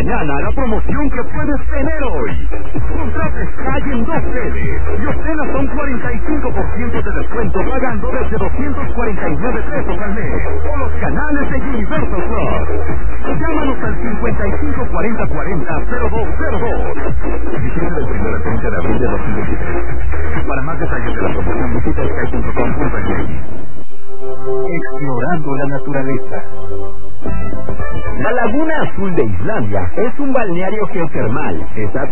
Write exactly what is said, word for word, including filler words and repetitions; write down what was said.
mañana la promoción que puedes tener hoy. Contrate Sky en dos sedes y obtén hasta un cuarenta y cinco por ciento de descuento pagando desde doscientos cuarenta y nueve pesos al mes. O los canales de Universal Plus. Llámanos al cincuenta y cinco cuarenta cuarenta cero dos cero dos. Vigente del primero al treinta de abril de dos mil veintitrés. Para más detalles de la promoción visita sky punto com punto m x. Explorando la naturaleza. La Laguna Azul de Islandia es un balneario geotermal. Está